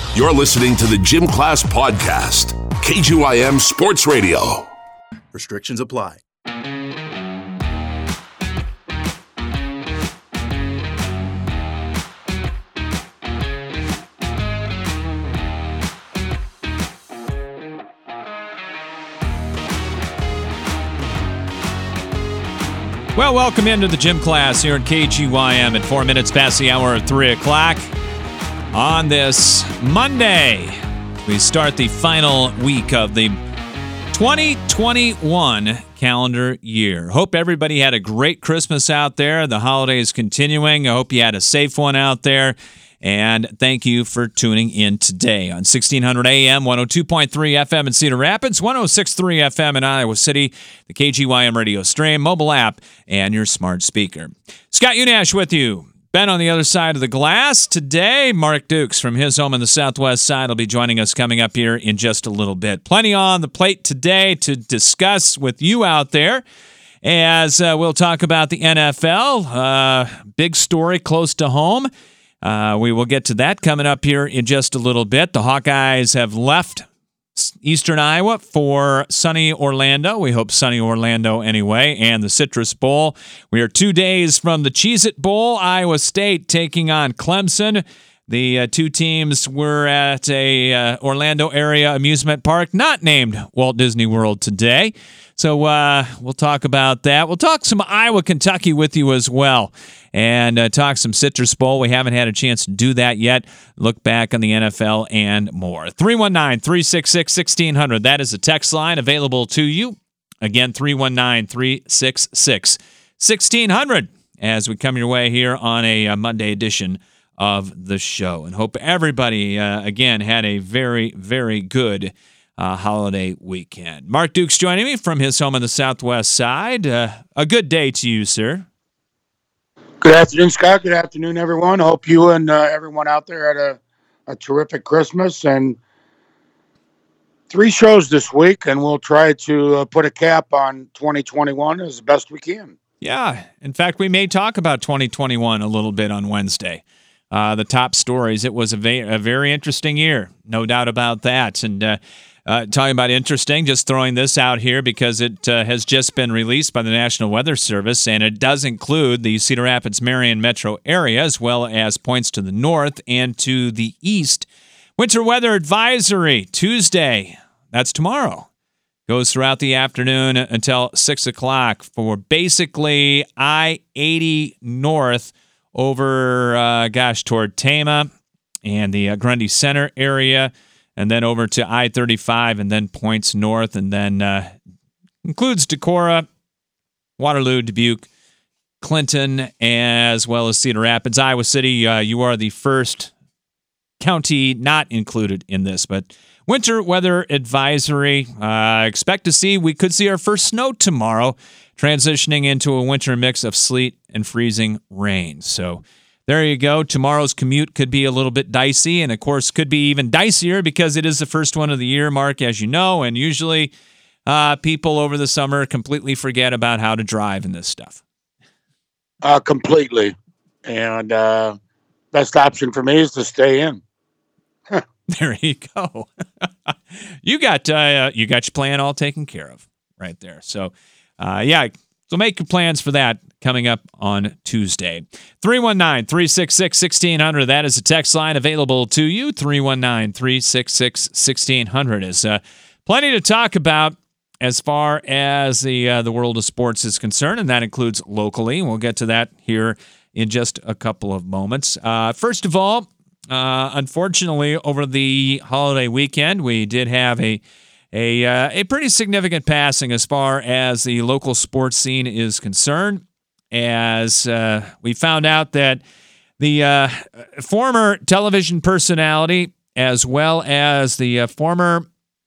You're listening to the Gym Class Podcast, KGYM Sports Radio. Restrictions apply. Well, welcome into the Gym Class here at KGYM at 4 minutes past the hour of 3 o'clock. On this Monday, we start the final week of the 2021 calendar year. Hope everybody had a great Christmas out there. The holidays continuing. I hope you had a safe one out there. And thank you for tuning in today on 1600 AM, 102.3 FM in Cedar Rapids, 106.3 FM in Iowa City, the KGYM radio stream, mobile app, and your smart speaker. Scott Unash with you. Ben on the other side of the glass. Today, Mark Dukes from his home on the southwest side will be joining us coming up here in just a little bit. Plenty on the plate today to discuss with you out there as we'll talk about the NFL. Big story close to home. We will get to that coming up here in just a little bit. The Hawkeyes have left Eastern Iowa for sunny Orlando. We hope sunny Orlando anyway, and the Citrus Bowl. We are 2 days from the Cheez-It Bowl. Iowa State taking on Clemson. The two teams were at a Orlando area amusement park not named Walt Disney World today. So we'll talk about that. We'll talk some Iowa, Kentucky with you as well. And talk some Citrus Bowl. We haven't had a chance to do that yet. Look back on the NFL and more. 319-366-1600. That is a text line available to you. Again, 319-366-1600 as we come your way here on a Monday edition of the show. And hope everybody, again, had a very, very good holiday weekend. Mark Dukes joining me from his home on the southwest side. A good day to you, sir. Good afternoon, Scott. Good afternoon, everyone. Hope you and everyone out there had a terrific Christmas. And 3 shows this week, and we'll try to put a cap on 2021 as best we can. Yeah. In fact, we may talk about 2021 a little bit on Wednesday. The top stories. It was a very interesting year, no doubt about that. And talking about interesting, just throwing this out here because it has just been released by the National Weather Service, and it does include the Cedar Rapids-Marion metro area, as well as points to the north and to the east. Winter weather advisory Tuesday, that's tomorrow, goes throughout the afternoon until 6 o'clock for basically I-80 north over, toward Tama and the Grundy Center area, and then over to I-35, and then points north, and then includes Decorah, Waterloo, Dubuque, Clinton, as well as Cedar Rapids. Iowa City, you are the first county not included in this, but winter weather advisory. We could see our first snow tomorrow, transitioning into a winter mix of sleet and freezing rain. So there you go. Tomorrow's commute could be a little bit dicey, and of course could be even dicier because it is the first one of the year, Mark, as you know, and usually people over the summer completely forget about how to drive in this stuff. Completely. And best option for me is to stay in. There you go. You got your plan all taken care of right there. So, so make your plans for that coming up on Tuesday. 319-366-1600. That is a text line available to you. 319-366-1600 is plenty to talk about as far as the world of sports is concerned, and that includes locally. We'll get to that here in just a couple of moments. First of all, unfortunately, over the holiday weekend, we did have a pretty significant passing as far as the local sports scene is concerned, as we found out that the former television personality, as well as the former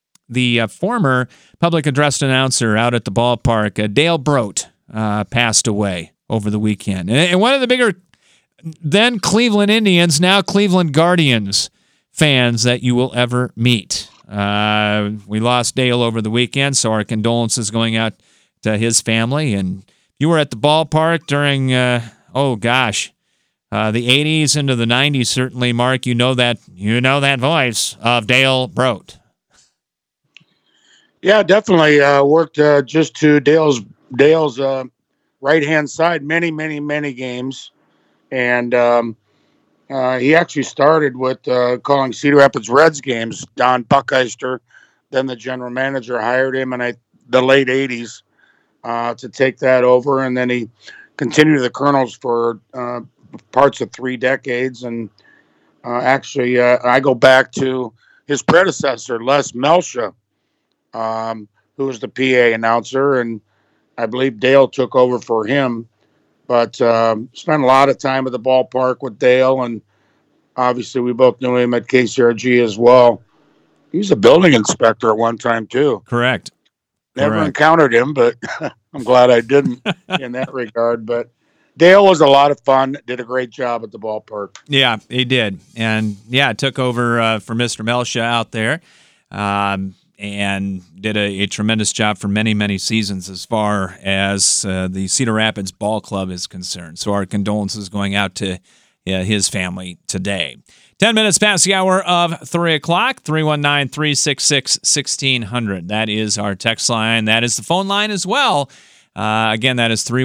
public address announcer out at the ballpark, Dale Brote, passed away over the weekend. And one of the bigger then Cleveland Indians, now Cleveland Guardians fans that you will ever meet. We lost Dale over the weekend, so our condolences going out to his family. And you were at the ballpark during, the 80s into the 90s, certainly, Mark, you know that voice of Dale Brote. Yeah, definitely worked just to Dale's right-hand side many games. And he actually started with calling Cedar Rapids Reds games. Don Buckeister, then the general manager, hired him in the late 80s to take that over. And then he continued the Colonels for parts of 3 decades. And actually, I go back to his predecessor, Les Melcha, who was the PA announcer. And I believe Dale took over for him. But spent a lot of time at the ballpark with Dale. And obviously, we both knew him at KCRG as well. He was a building inspector at one time, too. Correct. Never encountered him, but I'm glad I didn't in that regard. But Dale was a lot of fun, did a great job at the ballpark. Yeah, he did. And, took over for Mr. Melcha out there and did a tremendous job for many seasons as far as the Cedar Rapids Ball Club is concerned. So our condolences going out to his family today. 10 minutes past the hour of 3 o'clock, 319-366-1600. That is our text line. That is the phone line as well. Again, that is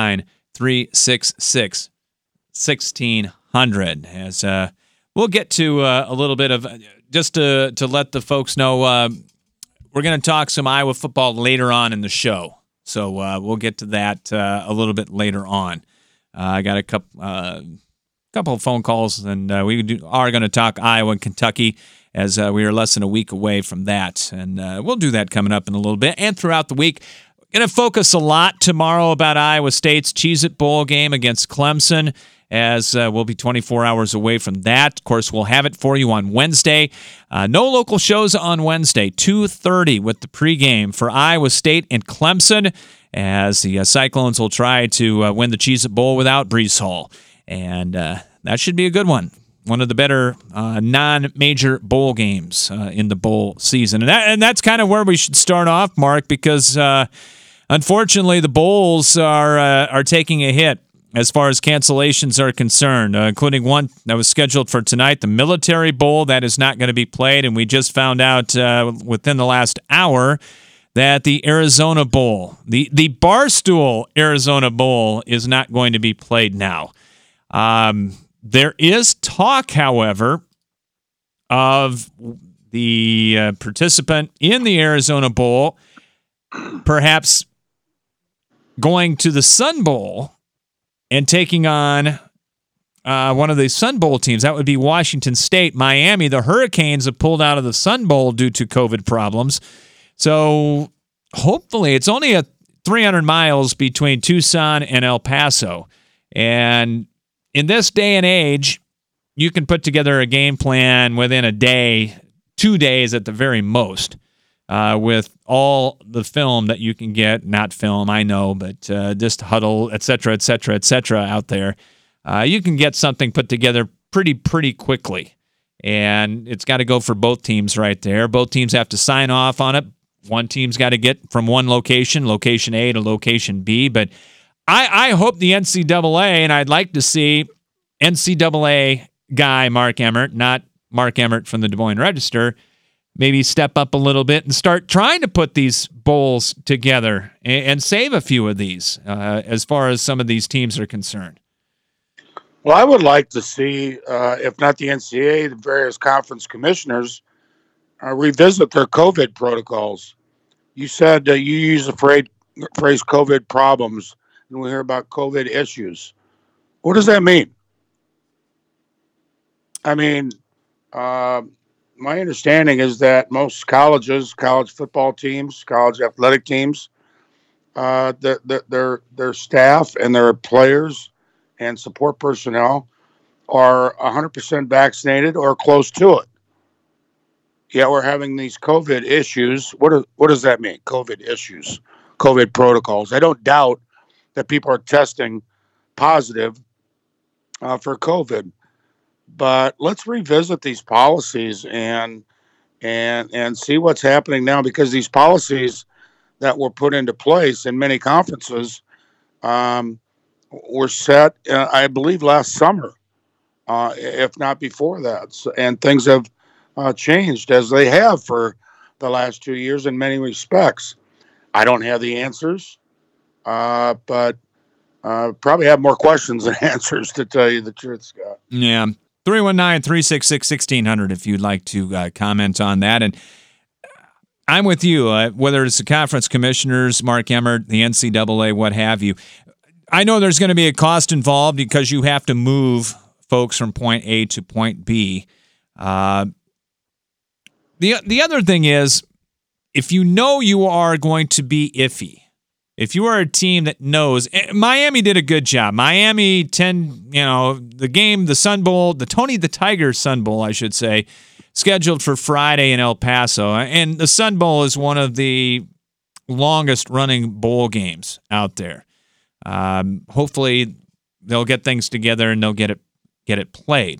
319-366-1600. As we'll get to a little bit of, just to let the folks know, we're going to talk some Iowa football later on in the show. So we'll get to that a little bit later on. I got a couple of phone calls, and we are going to talk Iowa and Kentucky as we are less than a week away from that. And we'll do that coming up in a little bit and throughout the week. Going to focus a lot tomorrow about Iowa State's Cheez-It Bowl game against Clemson, as we'll be 24 hours away from that. Of course, we'll have it for you on Wednesday. No local shows on Wednesday, 2:30 with the pregame for Iowa State and Clemson, as the Cyclones will try to win the Cheez-It Bowl without Breece Hall. And that should be a good one. One of the better non-major bowl games in the bowl season. And that's kind of where we should start off, Mark, because unfortunately the bowls are taking a hit as far as cancellations are concerned, including one that was scheduled for tonight, the Military Bowl. That is not going to be played. And we just found out within the last hour that the Arizona Bowl, the Barstool Arizona Bowl, is not going to be played now. There is talk, however, of the participant in the Arizona Bowl perhaps going to the Sun Bowl and taking on one of the Sun Bowl teams. That would be Washington State. Miami, the Hurricanes have pulled out of the Sun Bowl due to COVID problems. So hopefully, it's only 300 miles between Tucson and El Paso. And in this day and age, you can put together a game plan within a day, 2 days at the very most, with all the film that you can get. Not film, I know, but just huddle, et cetera, out there. You can get something put together pretty quickly. And it's got to go for both teams right there. Both teams have to sign off on it. One team's got to get from one location A to location B. But I hope the NCAA, and I'd like to see NCAA guy Mark Emmert, not Mark Emmert from the Des Moines Register, maybe step up a little bit and start trying to put these bowls together and save a few of these as far as some of these teams are concerned. Well, I would like to see, if not the NCAA, the various conference commissioners revisit their COVID protocols. You said you use the phrase COVID problems, and we hear about COVID issues. What does that mean? I mean, my understanding is that most colleges, college football teams, college athletic teams, their staff and their players and support personnel are 100% vaccinated or close to it. Yet we're having these COVID issues. What does that mean? COVID issues, COVID protocols. I don't doubt that people are testing positive for COVID, but let's revisit these policies and see what's happening now, because these policies that were put into place in many conferences were set, I believe, last summer. if not before that. And things have changed as they have for the last 2 years in many respects. I don't have the answers, but probably have more questions than answers, to tell you the truth, Scott. Yeah. 319-366-1600 if you'd like to comment on that. And I'm with you, whether it's the conference commissioners, Mark Emmert, the NCAA, what have you. I know there's going to be a cost involved because you have to move folks from point A to point B. The other thing is, if you know you are going to be iffy, if you are a team that knows, Miami did a good job. Miami, the game, the Sun Bowl, the Tony the Tiger Sun Bowl, I should say, scheduled for Friday in El Paso. And the Sun Bowl is one of the longest running bowl games out there. Hopefully they'll get things together and they'll get it played.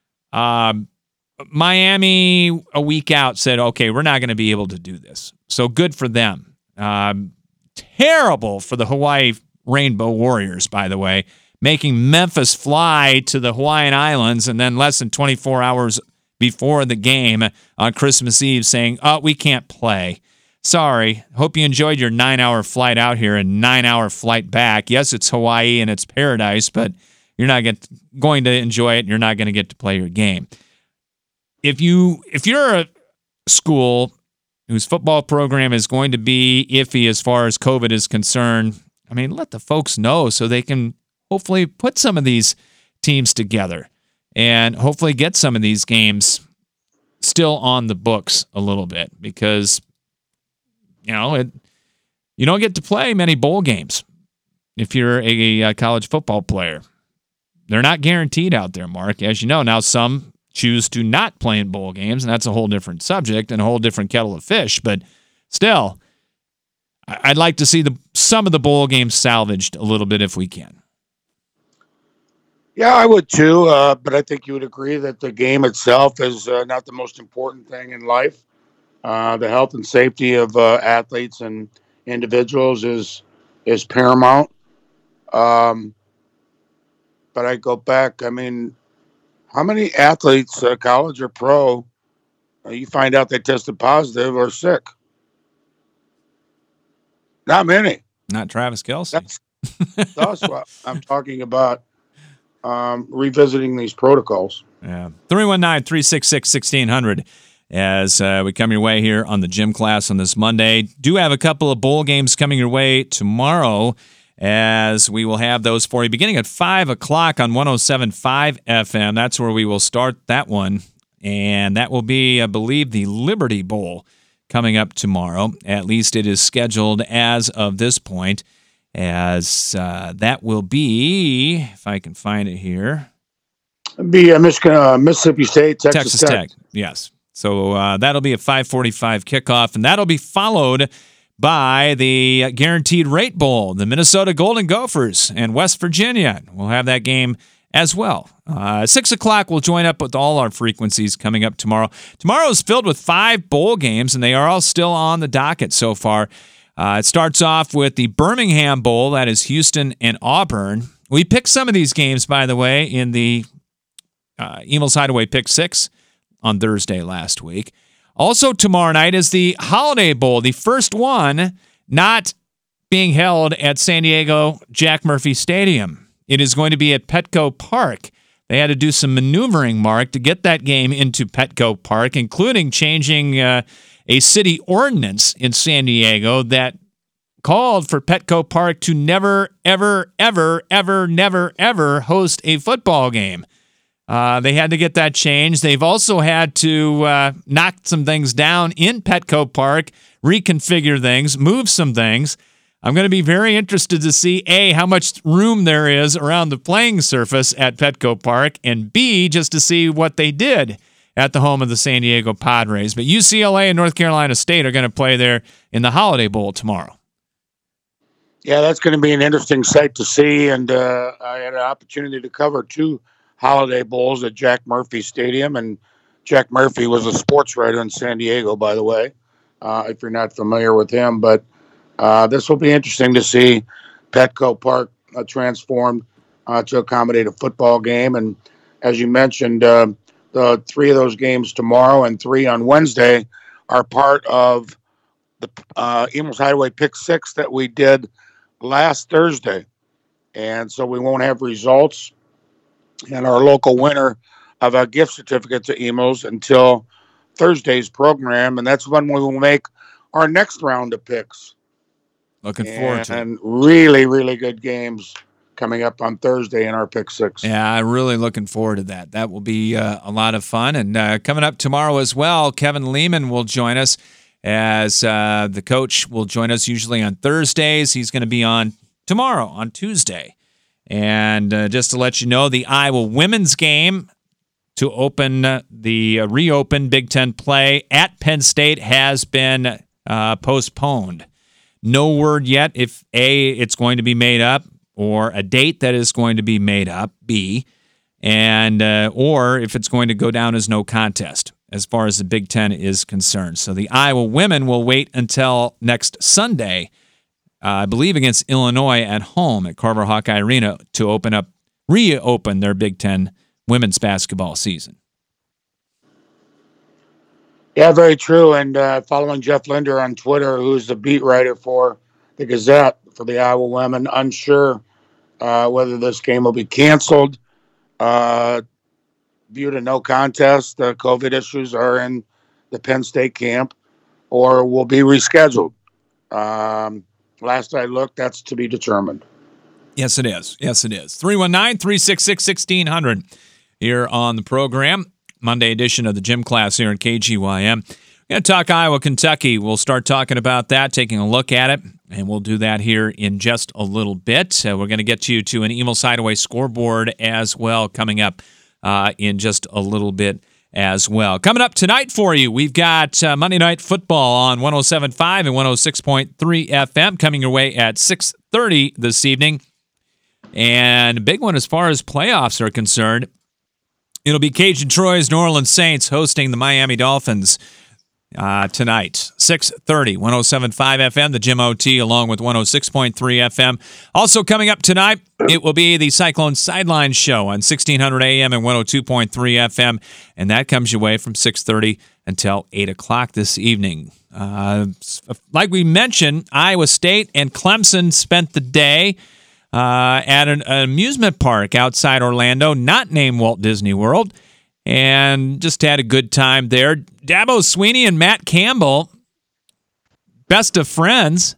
Miami, a week out, said, okay, we're not going to be able to do this. So good for them. Terrible for the Hawaii Rainbow Warriors, by the way, making Memphis fly to the Hawaiian Islands and then less than 24 hours before the game on Christmas Eve saying, we can't play. Sorry. Hope you enjoyed your 9-hour flight out here and 9-hour flight back. Yes, it's Hawaii and it's paradise, but you're not going to enjoy it and you're not going to get to play your game. If you're a school whose football program is going to be iffy as far as COVID is concerned, I mean, let the folks know so they can hopefully put some of these teams together and hopefully get some of these games still on the books a little bit, because you don't get to play many bowl games if you're a college football player. They're not guaranteed out there, Mark, as you know. Now some choose to not play in bowl games, and that's a whole different subject and a whole different kettle of fish. But still, I'd like to see some of the bowl games salvaged a little bit if we can. Yeah, I would too, but I think you would agree that the game itself is not the most important thing in life. The health and safety of athletes and individuals is paramount. But I go back, I mean, how many athletes, college or pro, you find out they tested positive or sick? Not many. Not Travis Kelce. That's what I'm talking about, revisiting these protocols. Yeah. 319-366-1600 as we come your way here on the Gym Class on this Monday. Do have a couple of bowl games coming your way tomorrow, as we will have those for you beginning at 5 o'clock on 107.5 FM. That's where we will start that one. And that will be, I believe, the Liberty Bowl coming up tomorrow. At least it is scheduled as of this point, as that will be, if I can find it here. It'll be Mississippi State, Texas Tech. Yes. So that'll be a 5:45 kickoff, and that'll be followed by the Guaranteed Rate Bowl, the Minnesota Golden Gophers and West Virginia. We'll have that game as well. 6 o'clock, we'll join up with all our frequencies coming up tomorrow. Tomorrow is filled with 5 bowl games, and they are all still on the docket so far. It starts off with the Birmingham Bowl. That is Houston and Auburn. We picked some of these games, by the way, in the Emel's Hideaway Pick 6 on Thursday last week. Also tomorrow night is the Holiday Bowl, the first one not being held at San Diego Jack Murphy Stadium. It is going to be at Petco Park. They had to do some maneuvering, Mark, to get that game into Petco Park, including changing a city ordinance in San Diego that called for Petco Park to never, ever, ever, ever, never, ever host a football game. They had to get that changed. They've also had to knock some things down in Petco Park, reconfigure things, move some things. I'm going to be very interested to see, A, how much room there is around the playing surface at Petco Park, and B, just to see what they did at the home of the San Diego Padres. But UCLA and North Carolina State are going to play there in the Holiday Bowl tomorrow. Yeah, that's going to be an interesting sight to see, and I had an opportunity to cover 2 Holiday Bowls at Jack Murphy Stadium, and Jack Murphy was a sports writer in San Diego, by the way, if you're not familiar with him. But this will be interesting to see Petco Park transformed to accommodate a football game. And as you mentioned, the 3 of those games tomorrow and 3 on Wednesday are part of the Emos Hideaway Pick 6 that we did last Thursday. And so we won't have results and our local winner of a gift certificate to Emos until Thursday's program. And that's when we will make our next round of picks. Looking forward to it. And really, really good games coming up on Thursday in our Pick 6. Yeah, I'm really looking forward to that. That will be a lot of fun. And coming up tomorrow as well, Kevin Lehman will join us as the coach will join us usually on Thursdays. He's going to be on tomorrow, on Tuesday. And just to let you know, the Iowa women's game to open the reopened Big Ten play at Penn State has been postponed. No word yet if A, it's going to be made up, or a date that is going to be made up, B, and or if it's going to go down as no contest as far as the Big Ten is concerned. So the Iowa women will wait until next Sunday, I believe against Illinois at home at Carver Hawkeye Arena, to reopen their Big Ten women's basketball season. Yeah, very true. And following Jeff Linder on Twitter, who's the beat writer for the Gazette for the Iowa women, unsure whether this game will be canceled, viewed a no contest. The COVID issues are in the Penn State camp, or will be rescheduled. Last I looked, that's to be determined. Yes, it is. Yes, it is. 319-366-1600 here on the program. Monday edition of the gym class here in KGYM. We're going to talk Iowa, Kentucky. We'll start talking about that, taking a look at it, and we'll do that here in just a little bit. We're going to get you to an Emos Hideaway scoreboard as well coming up in just a little bit as well. Coming up tonight for you, we've got Monday Night Football on 107.5 and 106.3 FM coming your way at 6:30 this evening. And a big one as far as playoffs are concerned. It'll be Cajun Troy's New Orleans Saints hosting the Miami Dolphins tonight. 6:30, 107.5 FM, the Jim OT, along with 106.3 FM. Also coming up tonight, it will be the Cyclone Sideline Show on 1600 AM and 102.3 FM, and that comes your way from 6:30 until 8 o'clock this evening. Like we mentioned, Iowa State and Clemson spent the day at an amusement park outside Orlando, not named Walt Disney World, and just had a good time there. Dabo Swinney and Matt Campbell, best of friends,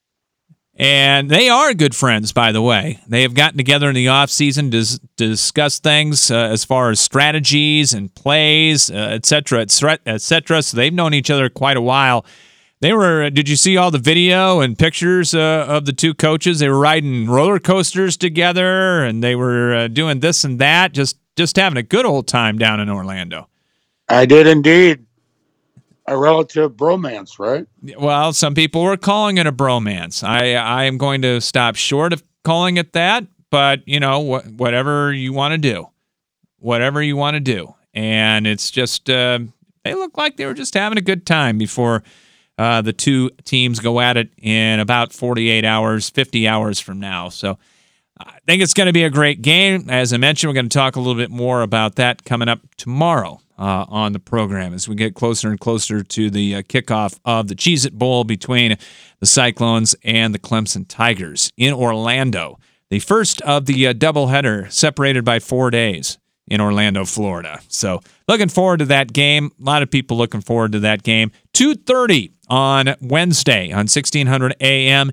and they are good friends, by the way. They have gotten together in the offseason to discuss things as far as strategies and plays, et cetera, et cetera. So they've known each other quite a while. Did you see all the video and pictures of the two coaches? They were riding roller coasters together, and they were doing this and that, just having a good old time down in Orlando. I did indeed. A relative bromance, right? Well, some people were calling it a bromance. I am going to stop short of calling it that, but, whatever you want to do. Whatever you want to do. And it's just, they look like they were just having a good time before the two teams go at it in about 48 hours, 50 hours from now. So I think it's going to be a great game. As I mentioned, we're going to talk a little bit more about that coming up tomorrow on the program as we get closer and closer to the kickoff of the Cheez-It Bowl between the Cyclones and the Clemson Tigers in Orlando. The first of the doubleheader, separated by 4 days in Orlando, Florida. So looking forward to that game. A lot of people looking forward to that game. 2:30 on Wednesday on 1600 AM,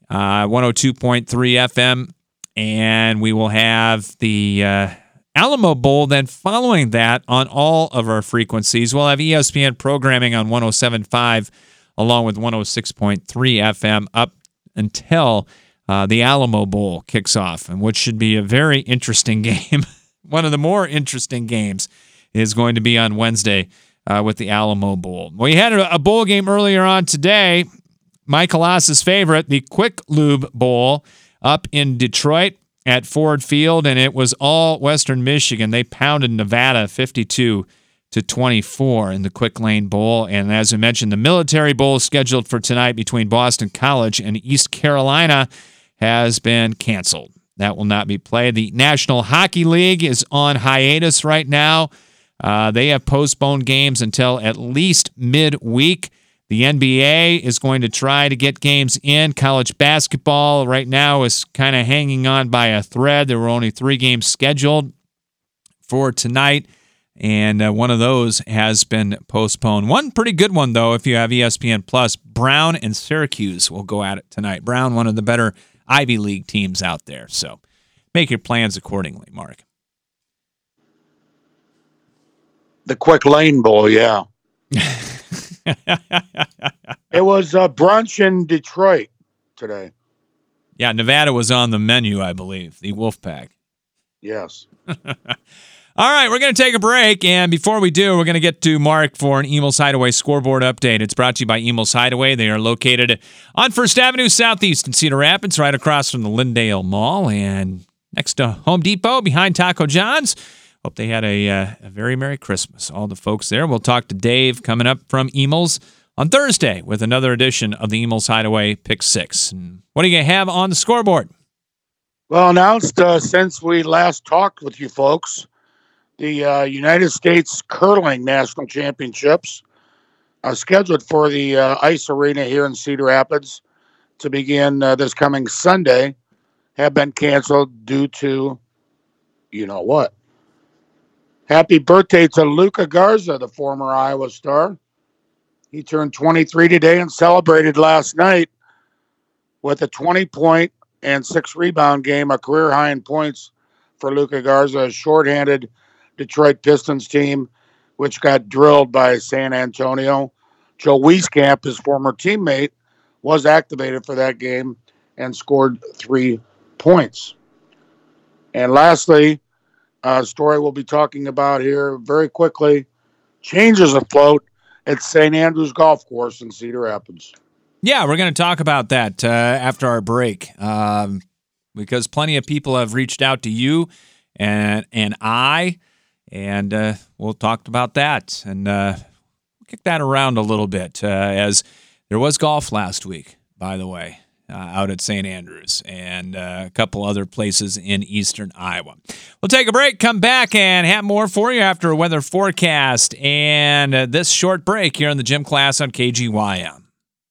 102.3 FM. And we will have the Alamo Bowl then following that on all of our frequencies. We'll have ESPN programming on 107.5 along with 106.3 FM up until the Alamo Bowl kicks off, and which should be a very interesting game. One of the more interesting games is going to be on Wednesday with the Alamo Bowl. We had a bowl game earlier on today, Mike Halas's favorite, the Quick Lube Bowl up in Detroit at Ford Field, and it was all Western Michigan. They pounded Nevada 52-24 in the Quick Lane Bowl. And as we mentioned, the Military Bowl scheduled for tonight between Boston College and East Carolina has been canceled. That will not be played. The National Hockey League is on hiatus right now. They have postponed games until at least midweek. The NBA is going to try to get games in. College basketball right now is kind of hanging on by a thread. There were only 3 games scheduled for tonight, and one of those has been postponed. One pretty good one, though, if you have ESPN+. Brown and Syracuse will go at it tonight. Brown, one of the better Ivy League teams out there. So make your plans accordingly, Mark. The Quick Lane Bowl, yeah. It was brunch in Detroit today. Yeah, Nevada was on the menu, I believe. The Wolfpack. Yes. All right, we're going to take a break, and before we do, we're going to get to Mark for an Emil's Hideaway scoreboard update. It's brought to you by Emil's Hideaway. They are located on 1st Avenue Southeast in Cedar Rapids, right across from the Lindale Mall, and next to Home Depot, behind Taco John's. Hope they had a very Merry Christmas, all the folks there. We'll talk to Dave coming up from Emil's on Thursday with another edition of the Emil's Hideaway Pick 6. And what are you going to have on the scoreboard? Well, announced since we last talked with you folks, the United States Curling National Championships are scheduled for the Ice Arena here in Cedar Rapids to begin this coming Sunday, have been canceled due to, you know what. Happy birthday to Luka Garza, the former Iowa star. He turned 23 today and celebrated last night with a 20-point and 6-rebound game, a career high in points for Luka Garza, a shorthanded Detroit Pistons team, which got drilled by San Antonio. Joe Wieskamp, his former teammate, was activated for that game and scored 3 points. And lastly, a story we'll be talking about here very quickly, changes afloat at St. Andrews Golf Course in Cedar Rapids. Yeah, we're going to talk about that after our break because plenty of people have reached out to you and I, and we'll talk about that and we'll kick that around a little bit as there was golf last week, by the way. Out at St. Andrews and a couple other places in eastern Iowa. We'll take a break, come back, and have more for you after a weather forecast and this short break here in the gym class on KGYM.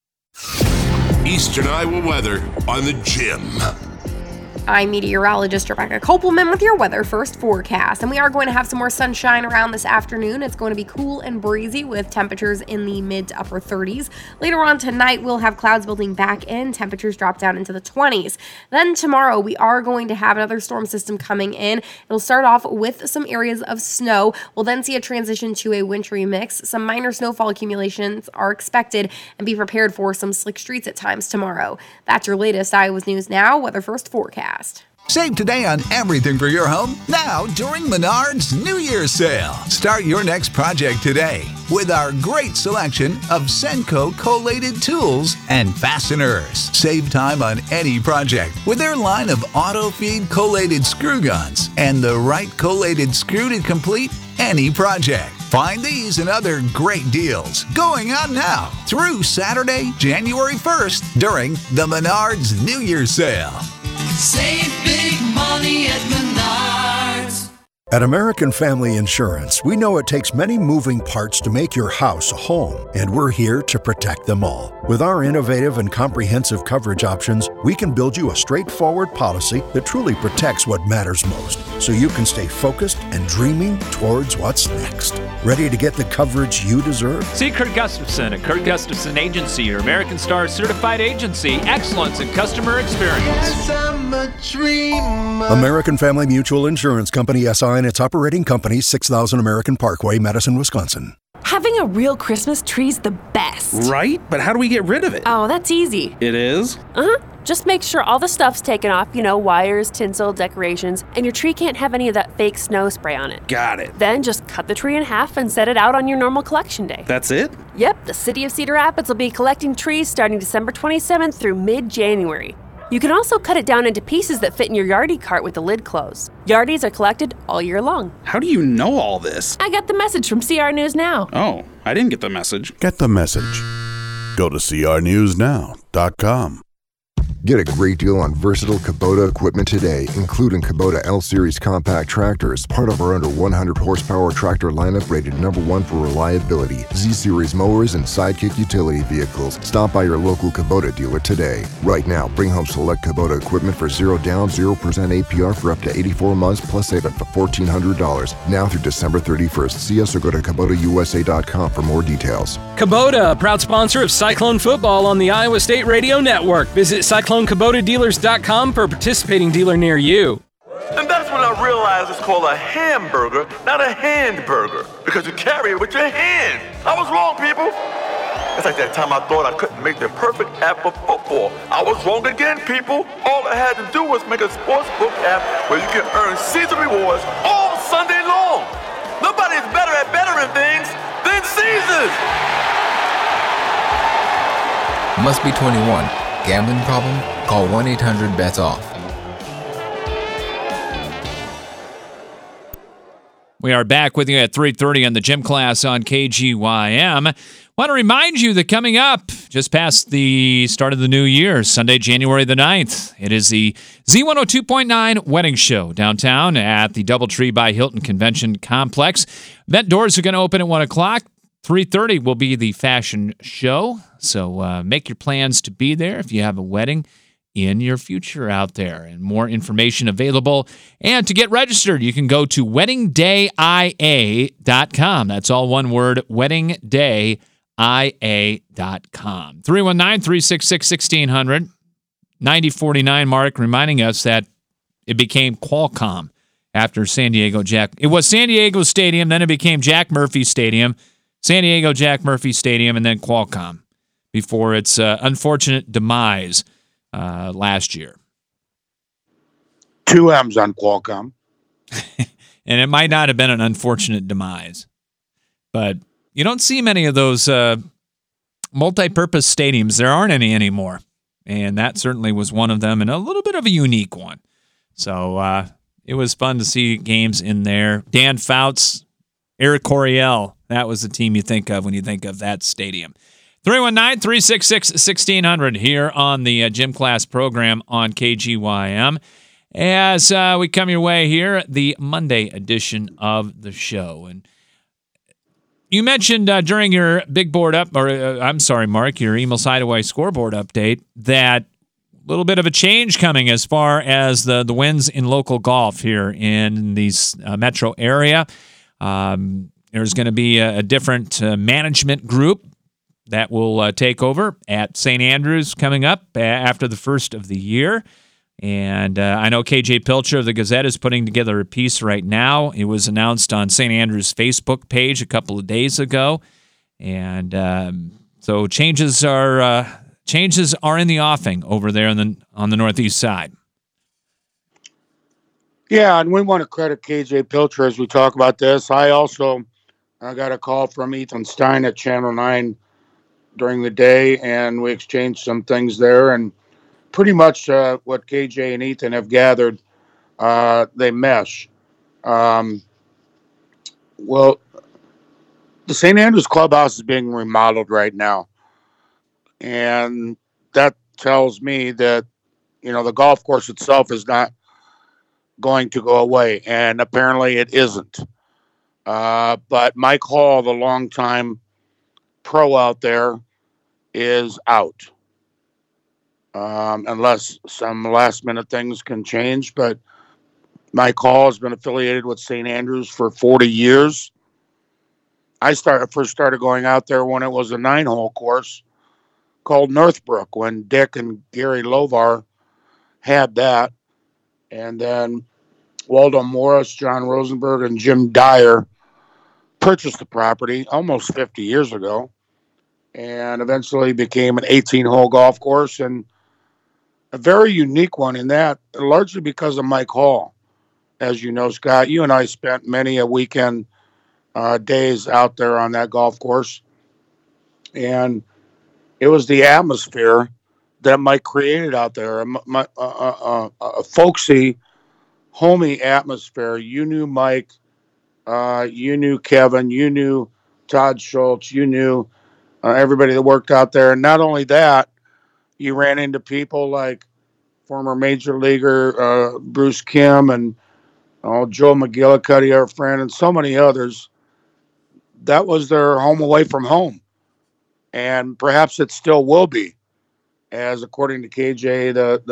Eastern Iowa weather on the Gym. I'm meteorologist Rebecca Kopelman with your Weather First forecast, and we are going to have some more sunshine around this afternoon. It's going to be cool and breezy with temperatures in the mid to upper 30s. Later on tonight, we'll have clouds building back in. Temperatures drop down into the 20s. Then tomorrow, we are going to have another storm system coming in. It'll start off with some areas of snow. We'll then see a transition to a wintry mix. Some minor snowfall accumulations are expected, and be prepared for some slick streets at times tomorrow. That's your latest Iowa's News Now Weather First forecast. Save today on everything for your home now during Menards New Year's sale. Start your next project today with our great selection of Senko collated tools and fasteners. Save time on any project with their line of auto-feed collated screw guns and the right collated screw to complete any project. Find these and other great deals going on now through Saturday, January 1st during the Menards New Year's sale. Save big money at Menards. At American Family Insurance, we know it takes many moving parts to make your house a home, and we're here to protect them all. With our innovative and comprehensive coverage options, we can build you a straightforward policy that truly protects what matters most, so you can stay focused and dreaming towards what's next. Ready to get the coverage you deserve? See Kurt Gustafson at Kurt Gustafson Agency, your American Star certified agency. Excellence in customer experience. American Family Mutual Insurance Company, SI, and its operating company, 6000 American Parkway, Madison, Wisconsin. Having a real Christmas tree's the best. Right? But how do we get rid of it? Oh, that's easy. It is? Just make sure all the stuff's taken off, wires, tinsel, decorations, and your tree can't have any of that fake snow spray on it. Got it. Then just cut the tree in half and set it out on your normal collection day. That's it? Yep, the City of Cedar Rapids will be collecting trees starting December 27th through mid-January. You can also cut it down into pieces that fit in your Yardie cart with the lid closed. Yardies are collected all year long. How do you know all this? I got the message from CR News Now. Oh, I didn't get the message. Get the message. Go to crnewsnow.com. Get a great deal on versatile Kubota equipment today, including Kubota L-Series compact tractors, part of our under 100 horsepower tractor lineup rated #1 for reliability, Z-Series mowers, and Sidekick utility vehicles. Stop by your local Kubota dealer today. Right now, bring home select Kubota equipment for 0 down, 0% APR for up to 84 months, plus save up to $1,400. Now through December 31st. See us or go to KubotaUSA.com for more details. Kubota, a proud sponsor of Cyclone Football on the Iowa State Radio Network. Visit CycloneKubotaDealers.com for a participating dealer near you. And that's when I realized it's called a hamburger, not a handburger, because you carry it with your hand. I was wrong, people. It's like that time I thought I couldn't make the perfect app for football. I was wrong again, people. All I had to do was make a sportsbook app where you can earn season rewards all Sunday long. Nobody's better at bettering things than Caesars. Must be 21. Gambling problem? Call 1-800-BETS-OFF. We are back with you at 3:30 on the Gym Class on KGYM. Want to remind you that coming up just past the start of the new year, Sunday, January the 9th, it is the Z102.9 Wedding Show downtown at the DoubleTree by Hilton Convention Complex. Event doors are going to open at 1 o'clock. 3:30 will be the fashion show, so make your plans to be there if you have a wedding in your future out there. And more information available. And to get registered, you can go to weddingdayia.com. That's all one word, weddingdayia.com. 319-366-1600. 9049 Mark reminding us that it became Qualcomm after San Diego Jack. It was San Diego Stadium, then it became Jack Murphy Stadium. San Diego Jack Murphy Stadium, and then Qualcomm before its unfortunate demise last year. 2 M's on Qualcomm. And it might not have been an unfortunate demise. But you don't see many of those multi-purpose stadiums. There aren't any anymore. And that certainly was one of them, and a little bit of a unique one. So it was fun to see games in there. Dan Fouts, Eric Coryell, that was the team you think of when you think of that stadium. 319-366-1600 here on the Gym Class program on KGYM. As we come your way here, the Monday edition of the show. And you mentioned during your big board up, or I'm sorry, Mark, your Emil Sidaway scoreboard update, that a little bit of a change coming as far as the wins in local golf here in the metro area. There's going to be a different management group that will take over at St. Andrews coming up after the first of the year. And I know KJ Pilcher of the Gazette is putting together a piece right now. It was announced on St. Andrews' Facebook page a couple of days ago. And so changes are in the offing over there on the northeast side. Yeah, and we want to credit KJ Pilcher as we talk about this. I got a call from Ethan Stein at Channel 9 during the day, and we exchanged some things there. And pretty much what KJ and Ethan have gathered, they mesh. Well, the St. Andrews Clubhouse is being remodeled right now. And that tells me that, the golf course itself is not going to go away. And apparently it isn't. But Mike Hall, the longtime pro out there, is out. Unless some last-minute things can change. But Mike Hall has been affiliated with St. Andrews for 40 years. I first started going out there when it was a 9-hole course called Northbrook, when Dick and Gary Lovar had that. And then Waldo Morris, John Rosenberg, and Jim Dyer purchased the property almost 50 years ago and eventually became an 18-hole golf course, and a very unique one in that, largely because of Mike Hall. As you know, Scott, you and I spent many a weekend days out there on that golf course, and it was the atmosphere that Mike created out there, a folksy, homey atmosphere. You knew Mike, you knew Kevin, you knew Todd Schultz, you knew everybody that worked out there. And not only that, you ran into people like former major leaguer Bruce Kim, and Joe McGillicuddy, our friend, and so many others. That was their home away from home, and perhaps it still will be, as according to KJ,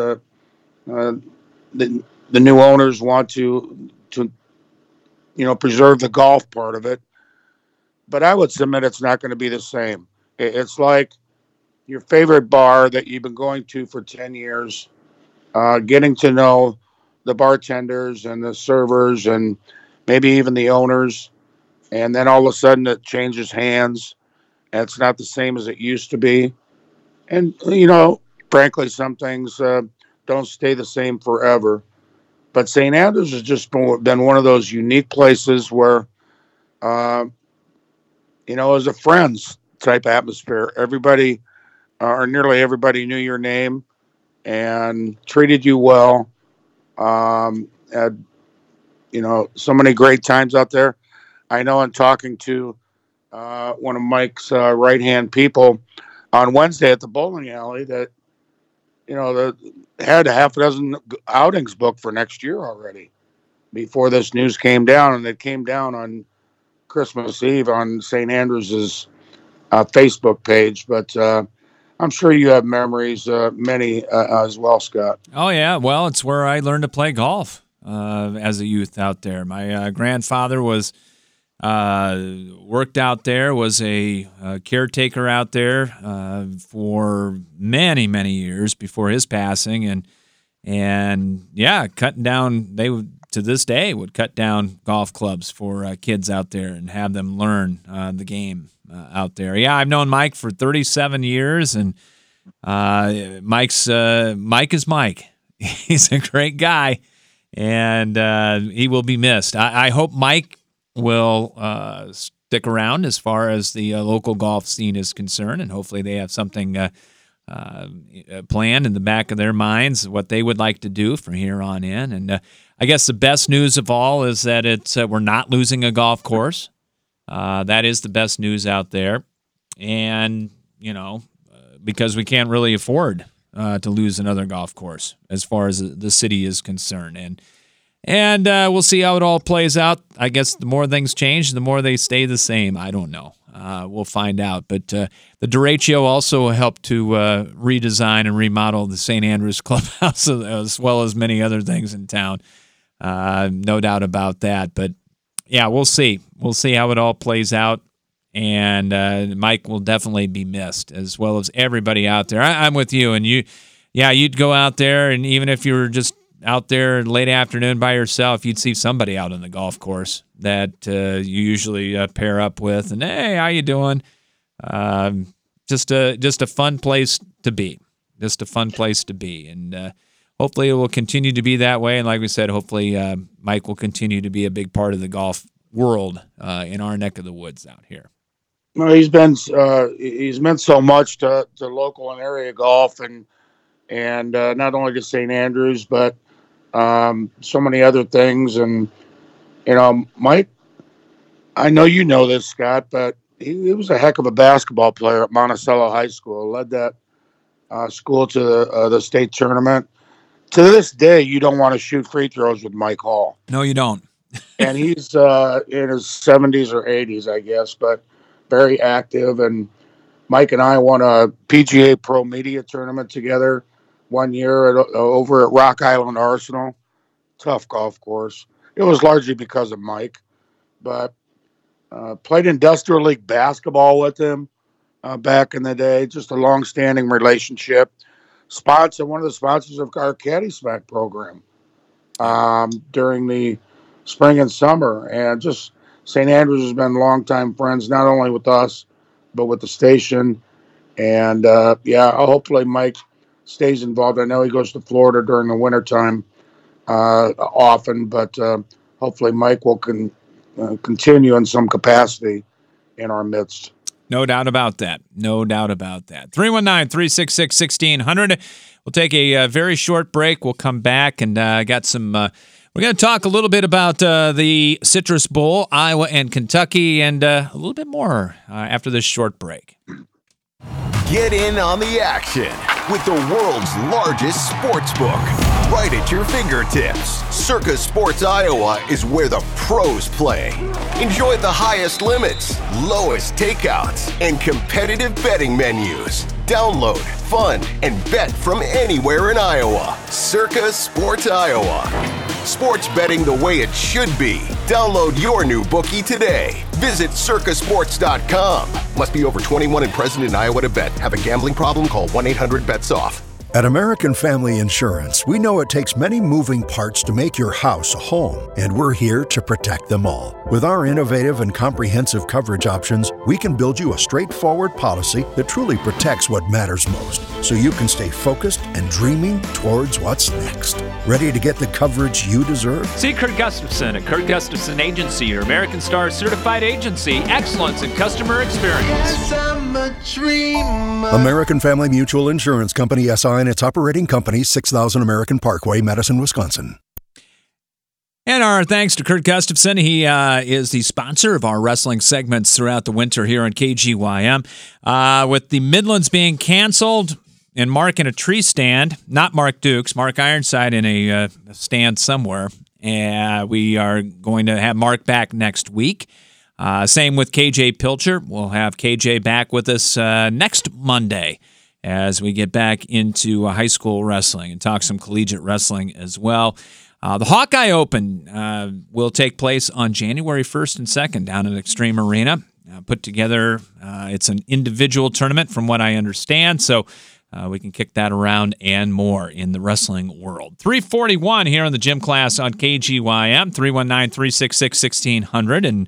the new owners want to preserve the golf part of it. But I would submit it's not going to be the same. It's like your favorite bar that you've been going to for 10 years, getting to know the bartenders and the servers and maybe even the owners. And then all of a sudden it changes hands and it's not the same as it used to be. And, frankly, some things don't stay the same forever. But St. Andrews has just been one of those unique places where, it was a friends type atmosphere. Everybody, or nearly everybody, knew your name and treated you well. Had, so many great times out there. I know in talking to one of Mike's right-hand people on Wednesday at the bowling alley that, had a half a dozen outings booked for next year already before this news came down, and it came down on Christmas Eve on St. Andrews's Facebook page. But I'm sure you have memories, many as well, Scott. Oh, yeah. Well, it's where I learned to play golf as a youth out there. My grandfather was worked out there, was a caretaker out there for many, many years before his passing. And yeah, cutting down, they would, to this day, would cut down golf clubs for kids out there and have them learn the game out there. Yeah, I've known Mike for 37 years, and Mike is Mike. He's a great guy, and he will be missed. I hope Mike will stick around as far as the local golf scene is concerned, and hopefully they have something planned in the back of their minds, what they would like to do from here on in. And I guess the best news of all is that it's we're not losing a golf course. That is the best news out there. And, because we can't really afford to lose another golf course as far as the city is concerned. And we'll see how it all plays out. I guess the more things change, the more they stay the same. I don't know. We'll find out. But the derecho also helped to redesign and remodel the St. Andrews Clubhouse as well as many other things in town. No doubt about that. But, yeah, we'll see. We'll see how it all plays out. And Mike will definitely be missed, as well as everybody out there. I'm with you. And you'd go out there, and even if you were just out there late afternoon by yourself, you'd see somebody out on the golf course that you usually pair up with. And, hey, how you doing? Just a fun place to be. Just a fun place to be. And hopefully it will continue to be that way. And like we said, hopefully Mike will continue to be a big part of the golf world in our neck of the woods out here. Well, he's meant so much to local and area golf, and not only to St. Andrews, but so many other things. And Mike, I know you know this, Scott, but he was a heck of a basketball player at Monticello High School. Led that school to the state tournament. To this day, you don't want to shoot free throws with Mike Hall. No, you don't. And he's in his 70s or 80s, I guess, but very active. And Mike and I won a PGA Pro Media tournament together one year over at Rock Island Arsenal. Tough golf course. It was largely because of Mike, but played Industrial League basketball with him back in the day. Just a long-standing relationship. One of the sponsors of our Caddy Smack program during the spring and summer. And just St. Andrews has been longtime friends, not only with us, but with the station. And, hopefully Mike stays involved. I know he goes to Florida during the wintertime often, but hopefully Mike will continue in some capacity in our midst. No doubt about that. No doubt about that. 319-366-1600. We'll take a very short break. We'll come back and got some we're going to talk a little bit about the Citrus Bowl, Iowa and Kentucky, and a little bit more after this short break. Get in on the action with the world's largest sports book right at your fingertips. Circa Sports Iowa is where the pros play. Enjoy the highest limits, lowest takeouts, and competitive betting menus. Download, fund, and bet from anywhere in Iowa. Circa Sports Iowa. Sports betting the way it should be. Download your new bookie today. Visit circasports.com. Must be over 21 and present in Iowa to bet. Have a gambling problem? Call 1-800-BETS-OFF. At American Family Insurance, we know it takes many moving parts to make your house a home, and we're here to protect them all. With our innovative and comprehensive coverage options, we can build you a straightforward policy that truly protects what matters most, so you can stay focused and dreaming towards what's next. Ready to get the coverage you deserve? See Kurt Gustafson at Kurt Gustafson Agency, your American Star certified agency. Excellence in customer experience. Yes, I'm a dreamer. American Family Mutual Insurance Company, SI, and its operating company, 6000 American Parkway, Madison, Wisconsin. And our thanks to Kurt Gustafson. He is the sponsor of our wrestling segments throughout the winter here on KGYM. With the Midlands being canceled and Mark in a tree stand, not Mark Dukes, Mark Ironside in a stand somewhere. We are going to have Mark back next week. Same with KJ Pilcher. We'll have KJ back with us next Monday as we get back into high school wrestling and talk some collegiate wrestling as well. The Hawkeye Open will take place on January 1st and 2nd down at Extreme Arena. Put together, it's an individual tournament from what I understand, so we can kick that around and more in the wrestling world. 341 here on the gym class on KGYM, 319-366-1600. And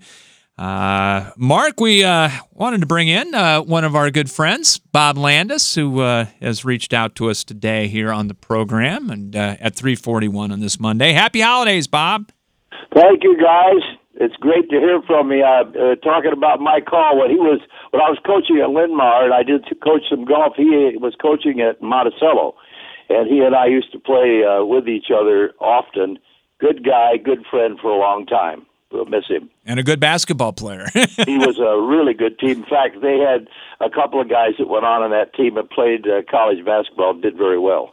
Mark, we wanted to bring in one of our good friends, Bob Landis, who has reached out to us today here on the program and at 341 on this Monday. Happy holidays, Bob. Thank you, guys. It's great to hear from you. Talking about my call when I was coaching at Linn-Mar, and I did coach some golf. He was coaching at Monticello, and he and I used to play with each other often. Good guy, good friend for a long time. We'll miss him. And a good basketball player. He was a really good team. In fact, they had a couple of guys that went on that team and played college basketball and did very well.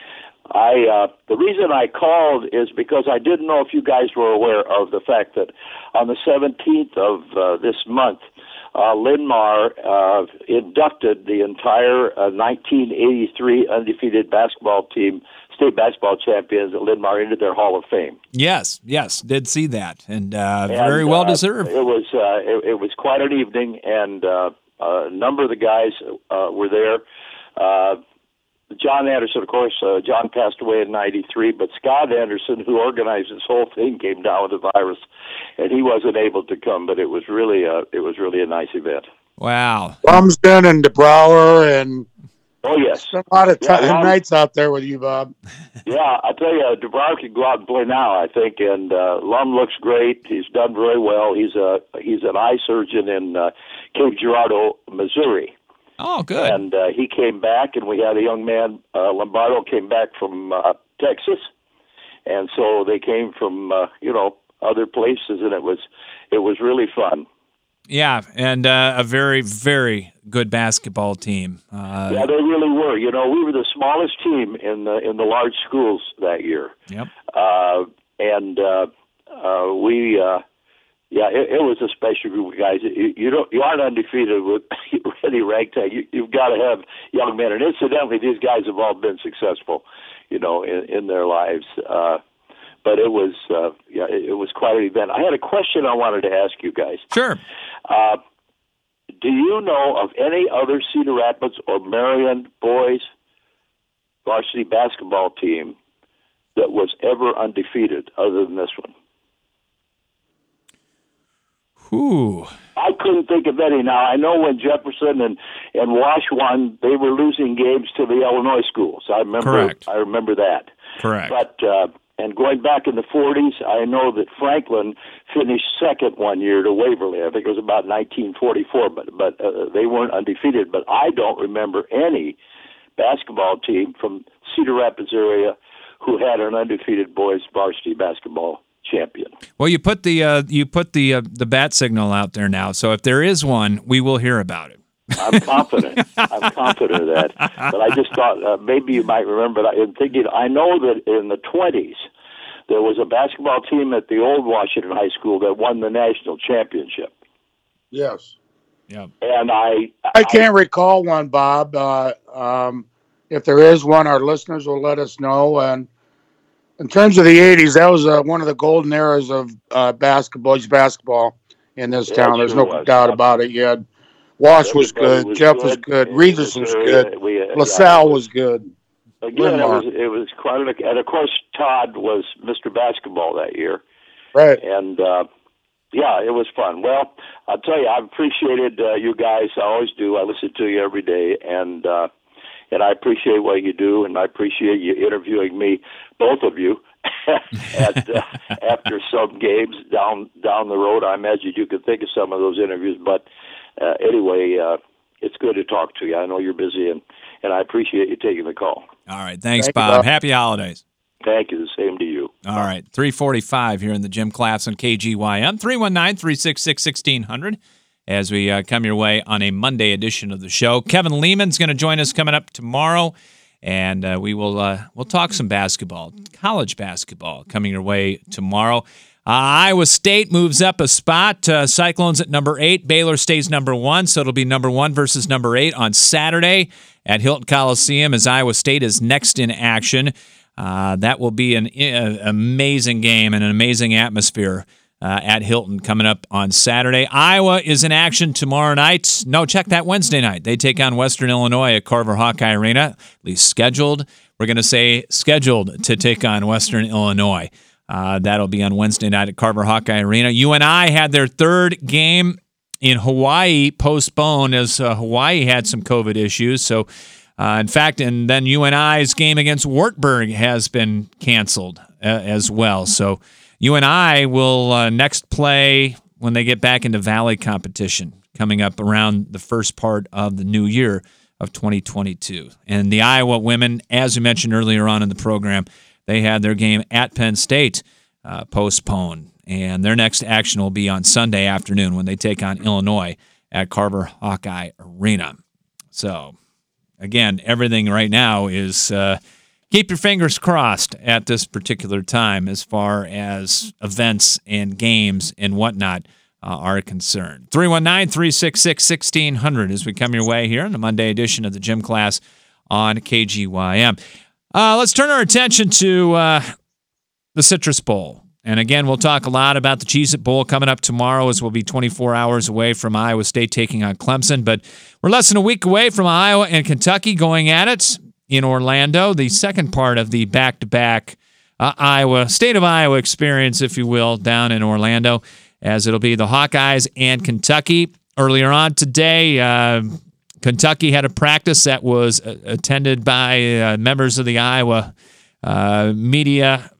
The reason I called is because I didn't know if you guys were aware of the fact that on the 17th of this month, Linn-Mar inducted the entire 1983 undefeated basketball team, state basketball champions at Linn-Mar, into their Hall of Fame. Yes, did see that, and very well deserved. It was quite an evening, and a number of the guys were there. John Anderson, of course, John passed away in '93, but Scott Anderson, who organized this whole thing, came down with the virus, and he wasn't able to come. But it was really a nice event. Wow, Lumsden and DeBrouwer and a lot of nights out there with you, Bob. Yeah, I tell you, DeBrouwer can go out and play now, I think, and Lum looks great. He's done very well. He's an eye surgeon in Cape Girardeau, Missouri. Oh, good. And he came back, and we had a young man, Lombardo, came back from Texas, and so they came from other places, and it was really fun. Yeah, and a very, very good basketball team. Yeah, they really were. We were the smallest team in the large schools that year. Yep. It was a special group of guys. You aren't undefeated with any ragtag. You've got to have young men, and incidentally, these guys have all been successful, in their lives. But it was quite an event. I had a question I wanted to ask you guys. Sure. Do you know of any other Cedar Rapids or Marion boys varsity basketball team that was ever undefeated other than this one? Ooh. I couldn't think of any. Now, I know when Jefferson and Wash won, they were losing games to the Illinois schools. I remember that. Correct. But and going back in the 40s, I know that Franklin finished second one year to Waverly. I think it was about 1944, but they weren't undefeated. But I don't remember any basketball team from Cedar Rapids area who had an undefeated boys varsity basketball champion. Well, you put the bat signal out there now, so if there is one, we will hear about it. I'm confident. I'm confident of that. But I just thought maybe you might remember. I'm thinking. I know that in the 20s there was a basketball team at the old Washington High School that won the national championship. Yes. Yeah. And I can't recall one, Bob. If there is one, our listeners will let us know. And in terms of the 80s, that was one of the golden eras of boys basketball in this town. There's no doubt about it. You had Wash was good, Jeff was good, Regis was good, LaSalle was good. Again, it was quite and of course Todd was Mr. Basketball that year. Right. And it was fun. Well, I'll tell you, I've appreciated you guys. I always do. I listen to you every day, and I appreciate what you do, and I appreciate you interviewing me, both of you, after some games down the road. I imagine you could think of some of those interviews, but anyway, it's good to talk to you. I know you're busy, and I appreciate you taking the call. All right. Thanks, Bob. Happy holidays. Thank you. The same to you. All right. 3:45 here in the gym class on KGYM. 319-366-1600 as we come your way on a Monday edition of the show. Kevin Lehman's going to join us coming up tomorrow, and we'll talk some basketball, college basketball, coming your way tomorrow. Iowa State moves up a spot. Cyclones at number 8. Baylor stays number 1, so it'll be number 1 versus number 8 on Saturday at Hilton Coliseum as Iowa State is next in action. That will be an amazing game and an amazing atmosphere at Hilton coming up on Saturday. Iowa is in action tomorrow night. No, check that Wednesday night. They take on Western Illinois at Carver Hawkeye Arena, at least scheduled. We're going to say scheduled to take on Western Illinois. That'll be on Wednesday night at Carver Hawkeye Arena. UNI had their third game in Hawaii postponed as Hawaii had some COVID issues. So, in fact, and then UNI's game against Wartburg has been canceled as well. So UNI will next play when they get back into Valley competition coming up around the first part of the new year of 2022. And the Iowa women, as we mentioned earlier on in the program, they had their game at Penn State postponed. And their next action will be on Sunday afternoon when they take on Illinois at Carver Hawkeye Arena. So, again, everything right now is keep your fingers crossed at this particular time as far as events and games and whatnot are concerned. 319-366-1600 as we come your way here on the Monday edition of the Gym Class on KGYM. Let's turn our attention to the Citrus Bowl. And again, we'll talk a lot about the Cheez-It Bowl coming up tomorrow as we'll be 24 hours away from Iowa State taking on Clemson. But we're less than a week away from Iowa and Kentucky going at it in Orlando, the second part of the back-to-back State of Iowa experience, if you will, down in Orlando, as it'll be the Hawkeyes and Kentucky. Earlier on today, Kentucky had a practice that was attended by members of the Iowa media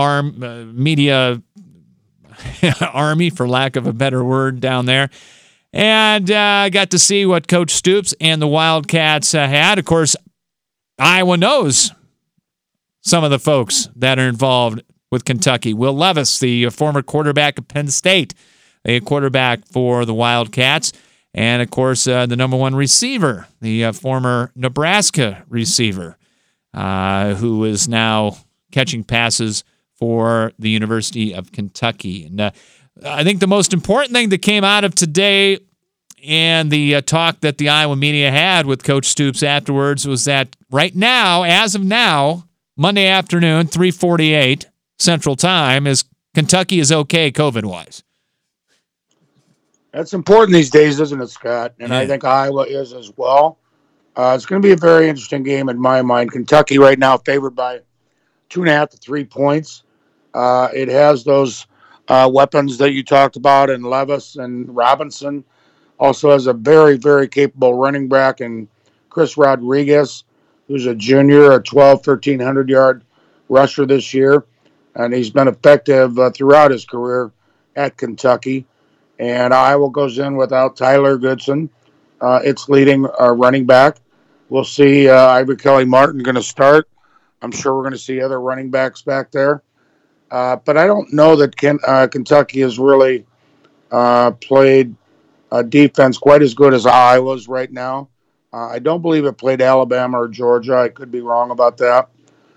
army, for lack of a better word, down there. And got to see what Coach Stoops and the Wildcats had. Of course, Iowa knows some of the folks that are involved with Kentucky. Will Levis, the former quarterback of Penn State, a quarterback for the Wildcats. And, of course, the number one receiver, the former Nebraska receiver, who is now catching passes for the University of Kentucky. And I think the most important thing that came out of today and the talk that the Iowa media had with Coach Stoops afterwards was that right now, as of now, Monday afternoon, 3:48 Central Time, is Kentucky is okay COVID-wise. That's important these days, isn't it, Scott? And I think Iowa is as well. It's going to be a very interesting game in my mind. Kentucky right now favored by 2.5 to 3 points. It has those weapons that you talked about in Levis and Robinson. Also has a very, very capable running back in Chris Rodriguez, who's a junior, a 1,300-yard rusher this year. And he's been effective throughout his career at Kentucky. And Iowa goes in without Tyler Goodson, its leading running back. We'll see Ivory Kelly Martin going to start. I'm sure we're going to see other running backs back there. But I don't know that Kentucky has really played defense quite as good as Iowa's right now. I don't believe it played Alabama or Georgia. I could be wrong about that.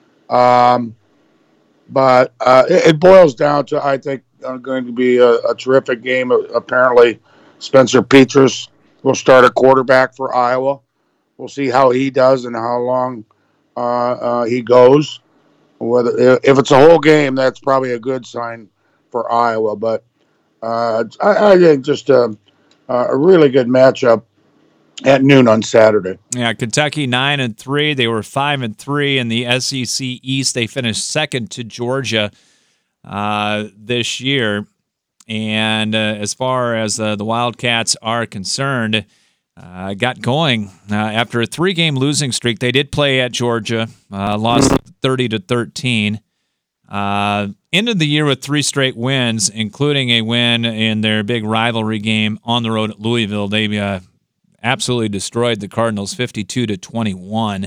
But it boils down to, I think, going to be a terrific game. Apparently, Spencer Petras will start a quarterback for Iowa. We'll see how he does and how long he goes. If it's a whole game, that's probably a good sign for Iowa. But I think just a really good matchup at noon on Saturday. Yeah, Kentucky 9-3. They were 5-3 in the SEC East. They finished second to Georgia this year. And as far as the Wildcats are concerned, got going after a 3-game losing streak. They did play at Georgia, lost 30-13. Ended the year with 3 straight wins, including a win in their big rivalry game on the road at Louisville. They absolutely destroyed the Cardinals 52-21.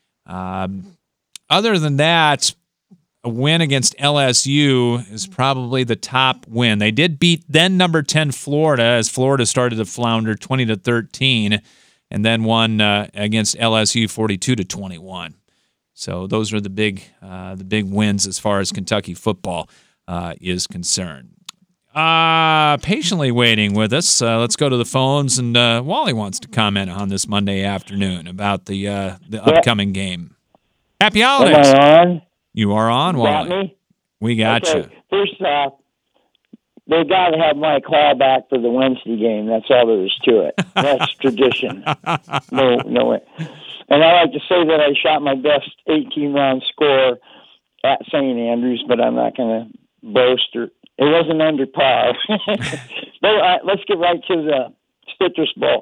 Other than that, a win against LSU is probably the top win. They did beat then number 10 Florida as Florida started to flounder 20-13, and then won against LSU 42-21. So those are the big wins as far as Kentucky football is concerned. Patiently waiting with us. Let's go to the phones, and Wally wants to comment on this Monday afternoon about the upcoming game. Happy holidays! Am I on? You are on, Wally. Got me? We got you. First off, they got to have my call back for the Wednesday game. That's all there is to it. That's tradition. No way. And I like to say that I shot my best 18-round score at St. Andrews, but I'm not going to boast. It wasn't under par. But let's get right to the Citrus Bowl.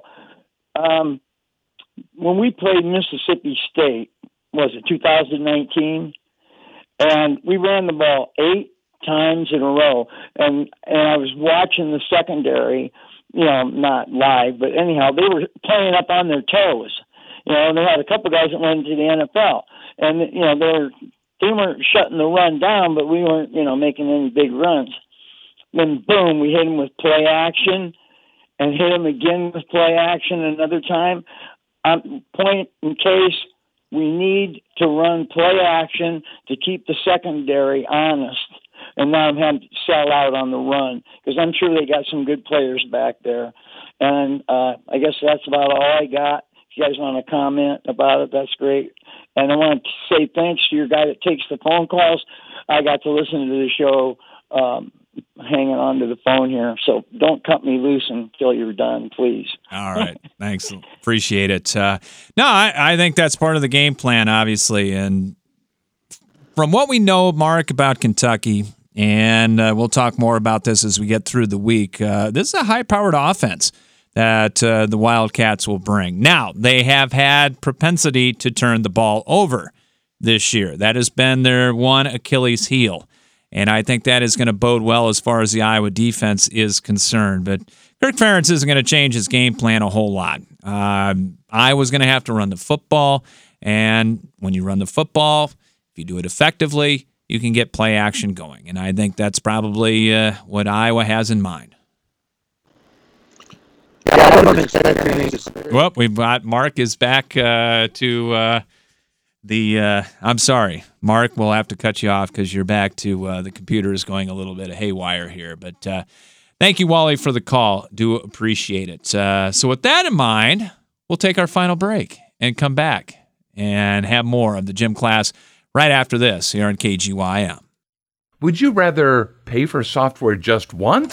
When we played Mississippi State, was it 2019? And we ran the ball 8 times in a row. And I was watching the secondary, not live, but anyhow, they were playing up on their toes. And they had a couple guys that went to the NFL. And, they weren't shutting the run down, but we weren't, making any big runs. Then, boom, we hit them with play action and hit them again with play action another time. Point in case, we need to run play action to keep the secondary honest. And now I'm having to sell out on the run because I'm sure they got some good players back there. And I guess that's about all I got. If you guys want to comment about it, that's great. And I want to say thanks to your guy that takes the phone calls. I got to listen to the show hanging on to the phone here. So don't cut me loose until you're done, please. All right. Thanks. Appreciate it. I think that's part of the game plan, obviously. And from what we know, Mark, about Kentucky, and we'll talk more about this as we get through the week, this is a high-powered offense that the Wildcats will bring. Now, they have had propensity to turn the ball over this year. That has been their one Achilles heel. And I think that is going to bode well as far as the Iowa defense is concerned. But Kirk Ferentz isn't going to change his game plan a whole lot. Iowa's going to have to run the football. And when you run the football, if you do it effectively, you can get play action going. And I think that's probably what Iowa has in mind. Well, we've got Mark is back to I'm sorry, Mark, we'll have to cut you off because you're back to the computer is going a little bit haywire here. But thank you, Wally, for the call. Do appreciate it. So with that in mind, we'll take our final break and come back and have more of the gym class right after this here on KGYM. Would you rather pay for software just once